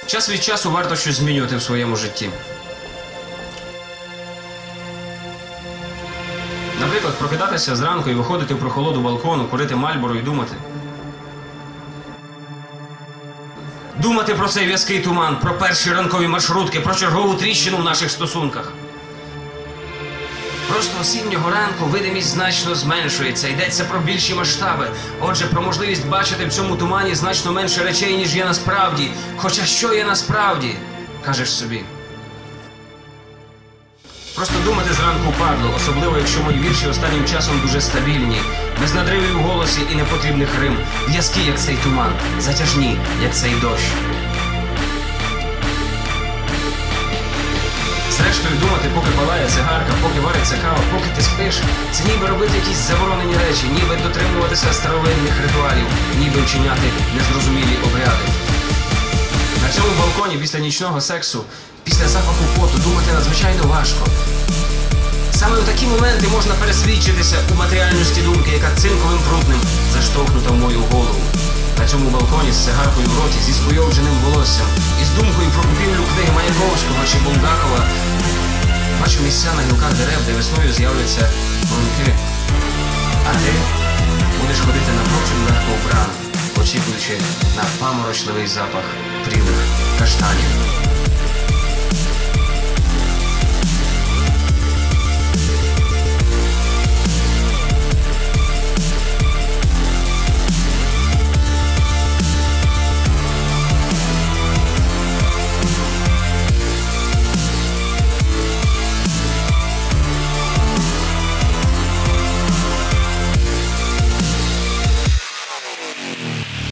Час від часу варто щось змінювати в своєму житті. Наприклад, прокидатися зранку і виходити в прохолоду балкону, курити Мальборо і думати. Думати про цей в'язкий туман, про перші ранкові маршрутки, про чергову тріщину в наших стосунках. Просто осіннього ранку видимість значно зменшується, йдеться про більші масштаби. Отже, про можливість бачити в цьому тумані значно менше речей, ніж є насправді. Хоча що є насправді, кажеш собі. Просто думати зранку впадло, особливо якщо мої вірші останнім часом дуже стабільні, без надривів у голосі і непотрібних рим, в'язкі, як цей туман, затяжні, як цей дощ. Зрештою, думати, поки палає цигарка, поки вариться кава, поки ти спиш, це ніби робити якісь заборонені речі, ніби дотримуватися старовинних ритуалів, ніби вчиняти незрозумілі обряди. На цьому балконі після нічного сексу, після запаху поту думати надзвичайно важко. Саме у такі моменти можна пересвідчитися у матеріальності думки, яка цинковим прутнем заштовхнута в мою голову. На цьому балконі з цигаркою в роті, зі скуйовдженим волоссям, із думкою про купівлю книги Маяковського чи Булгакова, бачу місця на гілках дерев, де весною з'являться бруньки. А ти будеш ходити напрочуд легко вбраний, очікуючи на паморочливий запах прілих каштанів.